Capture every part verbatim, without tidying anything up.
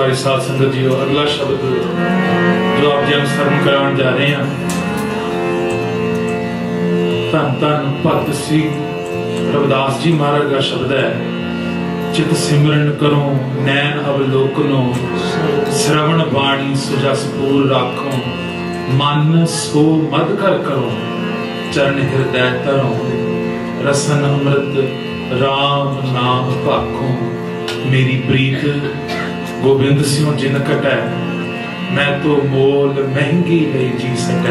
भाई साहब संगत जी अगला शब्द जो आप जी अनुसरण कराने जा रहे हैं धन धन भगत श्री रविदास जी महाराज का शब्द है। चित सिमरन करो नैन अवलोकनो श्रवण बाणी सुजसपूर राखो मन सो मद कर करो चरण हृदय तरो रसन अमृत राम नाम भाखो मेरी प्रीत गोबिंद सिंह जिन कटै मैं तो मोल महंगी लई जी सकै।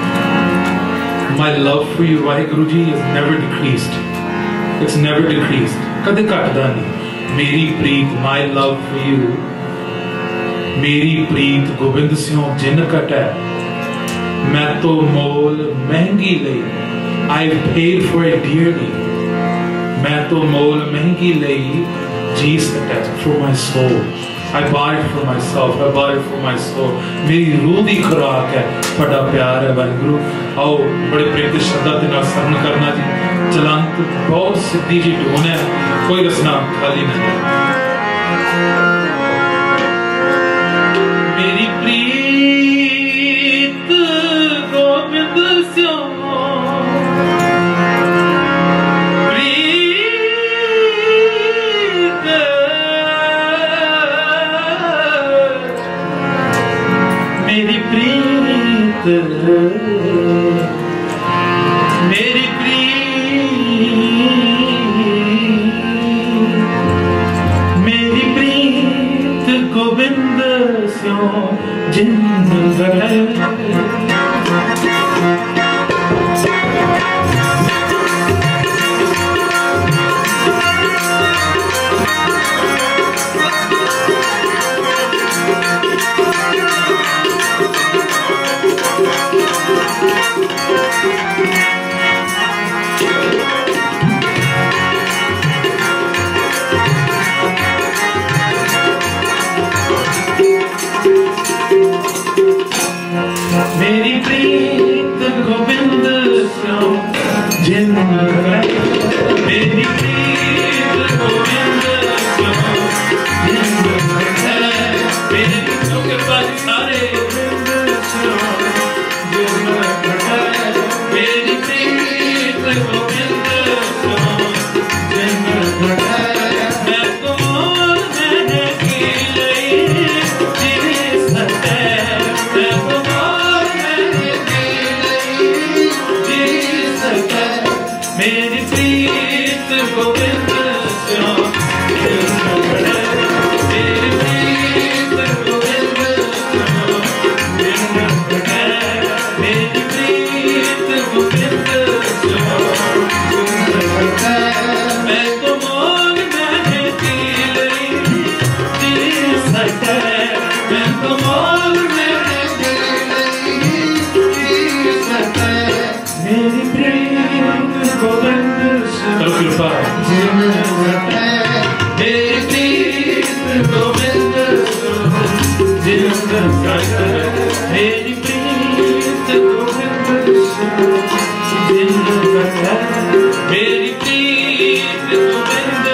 My love for you, Waheguru ji, is never decreased. It's never decreased. कदे घटदा नहीं। मेरी प्रीत, my love for you, मेरी प्रीत गोबिंद सिंह जिन कटै मैं तो मोल महंगी लई I paid for it dearly. मैं तो मोल महंगी लई जी सकै for my soul. I bought it for myself. I bought it for my soul. मेरी रूह दी खुराक है, बड़ा प्यार है वाहिगुरु। आओ बड़े प्रेम ते श्रद्धा दे नाल सरन करना जी। चलंत बहुत सिद्धी जी ढूंढ है, कोई रसना खाली नहीं है। मेरी प्रीत गोबिंद सिंह मेरी प्रीत मेरी प्रीत गोविंद स्यों जिन मेरी प्रीत गोविंद श्याम जिन मेरी प्रीत गोविंद श्याम जिन मेरे बच्चों के पास सारे गोविंद श्याम जिन मेरी प्रीत गोविंद श्याम जिन मैं तो मैंने की लई तेरे सत्य मैं तो मेरी प्रीत गोविंद श्याम मेरी प्रीत गोविंद श्याम मेरी प्रीत गोविंद श्याम मैं तो मोल मैंने की लई तेरी सत्य मैं तो मोल मैंने की लई तेरी सत्य मेरी प्रीत गोविंद कृपा मेरी प्रीत गोविंद मेरी प्रीत गोविंद मेरी प्रीत गोविंद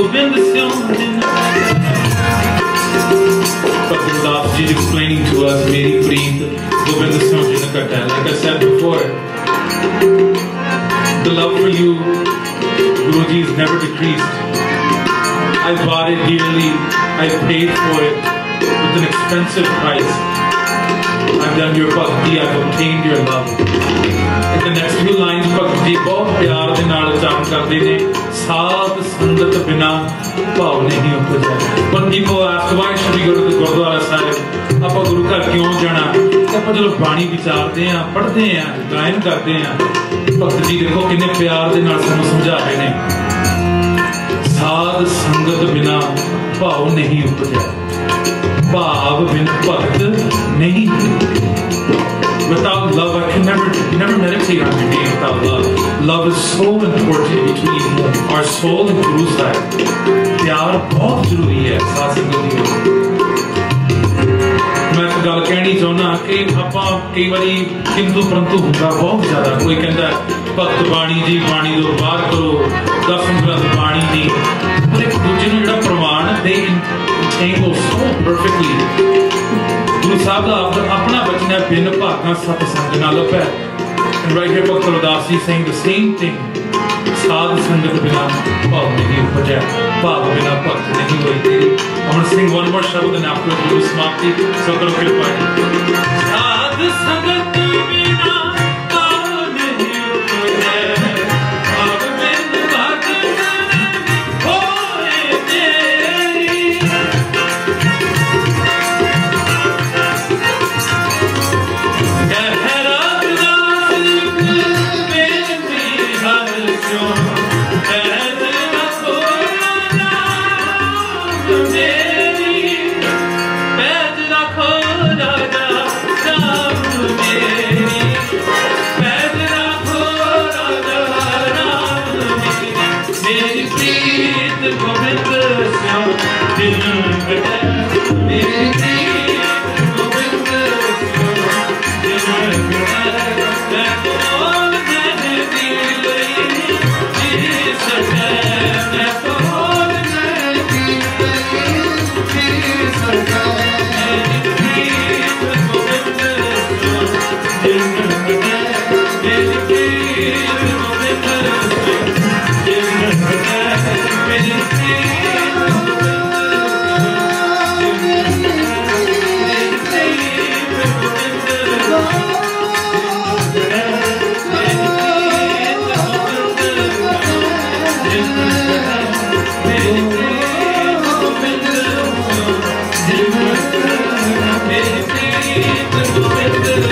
गोविंद स्यों दिन Bhaktivinoda Das Ji is explaining to us Meri Preet Gobind Singh Ji Nakata. Like I said before, the love for you, Guruji, has never decreased. I bought it dearly. I paid for it with an expensive price. I've done your bhakti. I've obtained your love. In the next few lines, Bhakti Ji बहुत प्यार दे नाल उच्चारण करते ने साध संगत बिना भाव नहीं उपजा. When people ask why should we go to the Gurdwara Sahib, ਆਪਾਂ ਗੁਰੂ ਘਰ ਕਿਉਂ ਜਾਣਾ? ਆਪਾਂ ਜਦੋਂ ਬਾਣੀ ਵਿਚਾਰਦੇ ਆਂ, ਪੜ੍ਹਦੇ ਆਂ, ਗਾਇਨ ਕਰਦੇ ਆਂ, ਭਗਤ ਜੀ ਦੇਖੋ ਕਿੰਨੇ ਪਿਆਰ ਦੇ ਨਾਲ ਸਾਨੂੰ ਸਮਝਾ ਰਹੇ ਨੇ. ਸਾਧ ਸੰਗਤ ਬਿਨਾ ਭਾਵ ਨਹੀਂ ਉਪਜਿਆ. ਭਾਵ ਬਿਨ ਭਗਤ ਨਹੀਂ. Without love, I can never, never meditate on your name without love. Love is so important between our soul and Guru Sahib. प्यार बहुत जरूरी है साथ संगत ਦੀ. मैं एक गल कहनी चाहना कि ਆਪਾਂ कई बारी किंतु परंतु ਹੁੰਦਾ बहुत ज्यादा. कोई कहता भगत बाणी जी बाणी ਤੋਂ ਬਾਹਰ ਕਰੋ, ਦਸਮ ਗ੍ਰੰਥ ਬਾਣੀ ਦੀ. ਪਰ ਇੱਕ ਦੂਜੇ ਨੂੰ ਜਿਹੜਾ ਪ੍ਰਮਾਣ ਦੇ entangle so perfectly. Guru Sahib ਦਾ ਆਪਣਾ ਬਚਨ ਹੈ ਬਿਨ ਭਾਗਾਂ ਸਤ ਸੰਗ ਨਾ ਲੱਭੈ. And right here Bhaktivinoda Das Ji saying the same thing. ਸਾਧ ਸੰਗਤ ਬਿਨਾ ਭਾਵ ਨਹੀਂ ਉਪਜੈ. ਭਾਵ ਬਿਨਾ ਭਗਤ ਨਹੀਂ ਹੋਈ ਤੇਰੀ. I'm going to sing one more shabad and after Guru Smarti. So ਕਰੋ ਕਿਰਪਾ ਜੀ. ਸਾਧ ਸੰਗਤ ਬਿਨਾ ਭਾਵ ਨਹੀਂ ਉਪਜੈ. ਭਾਵ ਬਿਨ ਭਗਤ ਨਹੀਂ ਹੋਈ ਤੇਰੀ. Thank you.